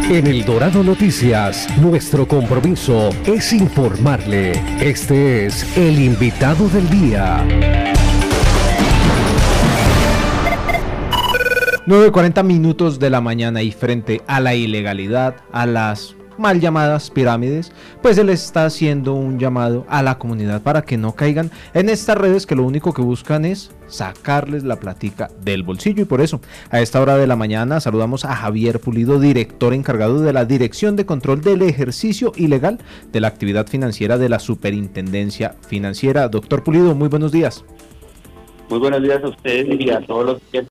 En El Dorado Noticias, nuestro compromiso es informarle. Este es el invitado del día. 9:40 de la mañana y frente a la ilegalidad, a las mal llamadas pirámides, pues él está haciendo un llamado a la comunidad para que no caigan en estas redes que lo único que buscan es sacarles la platica del bolsillo. Y por eso, a esta hora de la mañana, saludamos a Javier Pulido, director encargado de la Dirección de Control del Ejercicio Ilegal de la Actividad Financiera de la Superintendencia Financiera. Doctor Pulido, muy buenos días. Muy buenos días a ustedes y a todos los que